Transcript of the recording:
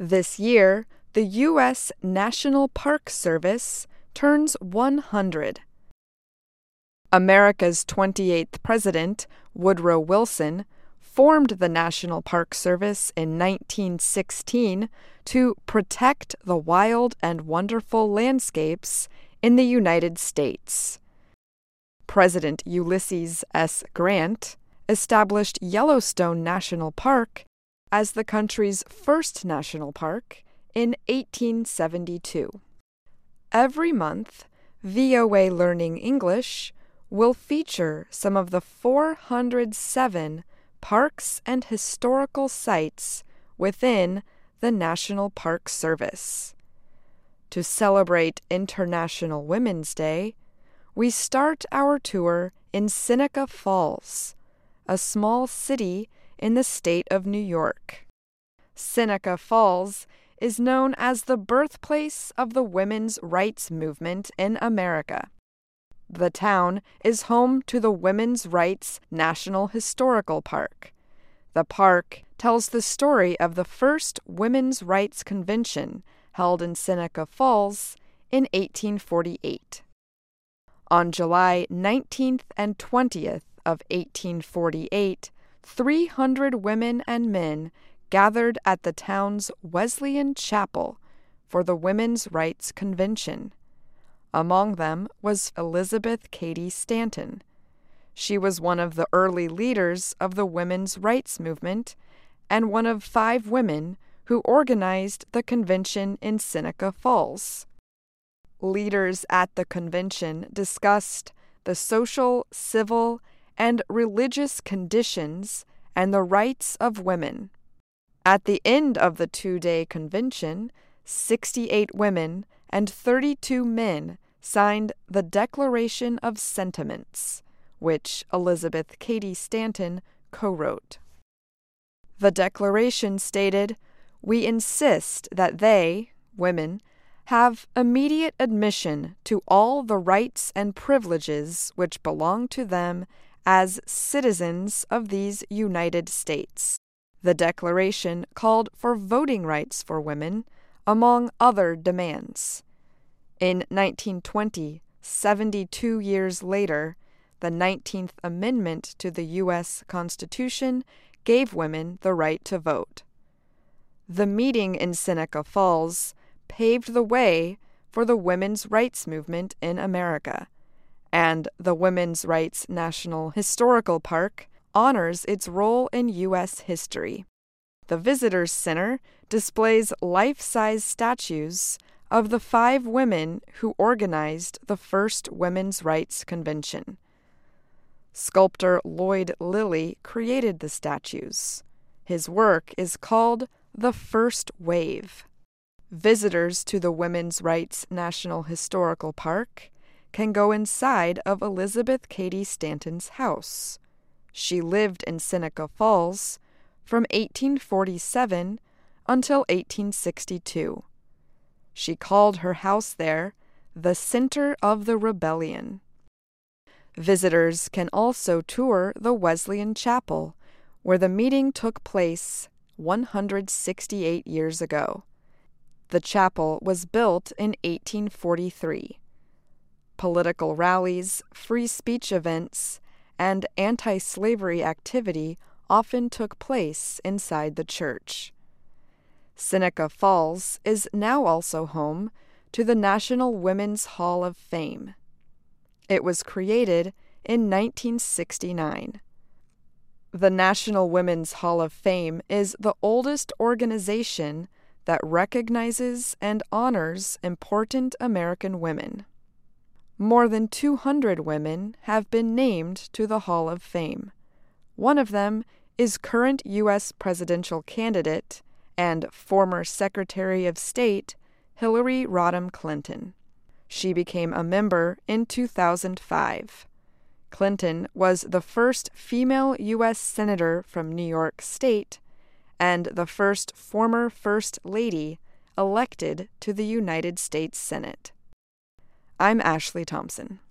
This year, the U.S. National Park Service turns 100. America's 28th president, Woodrow Wilson, formed the National Park Service in 1916 to protect the wild and wonderful landscapes in the United States. President Ulysses S. Grant established Yellowstone National Park as the country's first national park in 1872. Every month, VOA Learning English will feature some of the 407 parks and historical sites within the National Park Service. To celebrate International Women's Day, we start our tour in Seneca Falls, a small city in the state of New York. Seneca Falls is known as the birthplace of the women's rights movement in America. The town is home to the Women's Rights National Historical Park. The park tells the story of the first women's rights convention held in Seneca Falls in 1848. On July 19th and 20th of 1848, 300 women and men gathered at the town's Wesleyan Chapel for the Women's Rights Convention. Among them was Elizabeth Cady Stanton. She was one of the early leaders of the women's rights movement and one of 5 women who organized the convention in Seneca Falls. Leaders at the convention discussed the social, civil, and religious conditions and the rights of women. At the end of the 2-day convention, 68 women and 32 men signed the Declaration of Sentiments, which Elizabeth Cady Stanton co-wrote. The declaration stated, "We insist that they, women, have immediate admission to all the rights and privileges which belong to them as citizens of these United States." The declaration called for voting rights for women, among other demands. In 1920, 72 years later, the 19th Amendment to the U.S. Constitution gave women the right to vote. The meeting in Seneca Falls paved the way for the women's rights movement in America, and the Women's Rights National Historical Park honors its role in U.S. history. The Visitors Center displays life-size statues of the 5 women who organized the first women's rights convention. Sculptor Lloyd Lilly created the statues. His work is called The First Wave. Visitors to the Women's Rights National Historical Park can go inside of Elizabeth Cady Stanton's house. She lived in Seneca Falls from 1847 until 1862. She called her house there the Center of the Rebellion. Visitors can also tour the Wesleyan Chapel, where the meeting took place 168 years ago. The chapel was built in 1843. Political rallies, free speech events, and anti-slavery activity often took place inside the church. Seneca Falls is now also home to the National Women's Hall of Fame. It was created in 1969. The National Women's Hall of Fame is the oldest organization that recognizes and honors important American women. More than 200 women have been named to the Hall of Fame. One of them is current U.S. presidential candidate and former Secretary of State Hillary Rodham Clinton. She became a member in 2005. Clinton was the first female U.S. Senator from New York State and the first former First Lady elected to the United States Senate. I'm Ashley Thompson.